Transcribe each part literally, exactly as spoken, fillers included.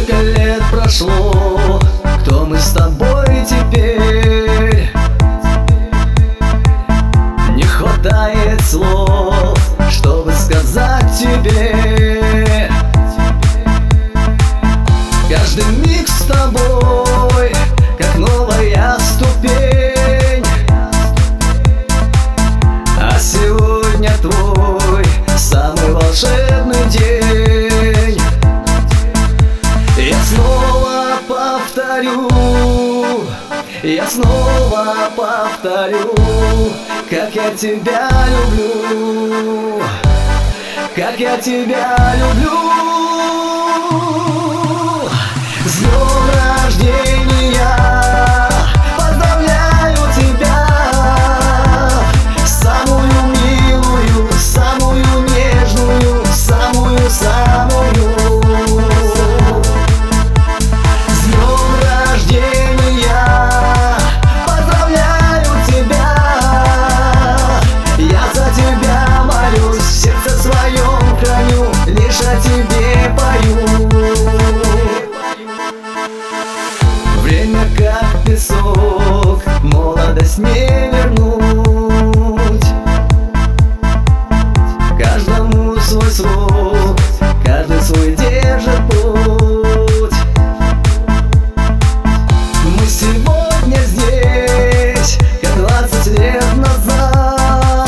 Сколько лет прошло, кто мы с тобой теперь? Не хватает слов, чтобы сказать тебе. Каждый миг с тобой, как новая ступень. А сегодня твой самый волшебный день. Я снова повторю, я снова повторю, как я тебя люблю, как я тебя люблю. С днем рождения! Поздравляю тебя! Самую милую, самую нежную, самую-самую. С днем рождения! Поздравляю тебя! Я за тебя молюсь, в сердце своем храню, лишь о тебе пою. Время как песок, молодость не вернуть. Каждому свой срок, каждый свой держит путь. Мы сегодня здесь, как двадцать лет назад.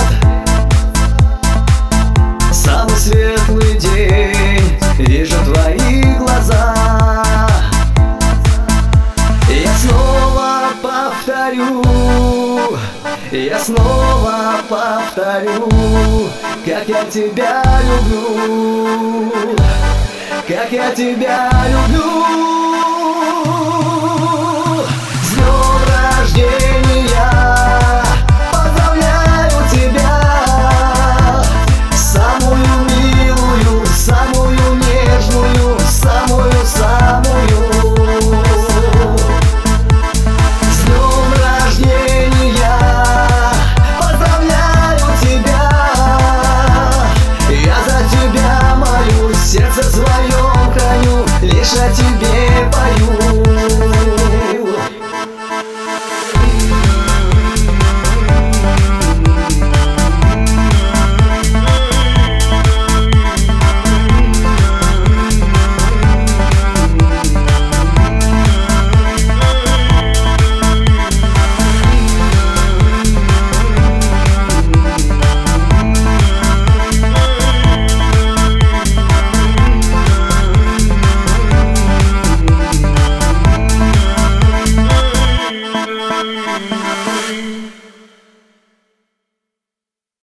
Самый светлый день, вижу твои глаза. Я снова повторю, как я тебя люблю, как я тебя люблю. С днем рождения! Поздравляю тебя! Самую милую, самую нежную, самую-самую. Сердце своем храню, лишь о тебе пою. Bye.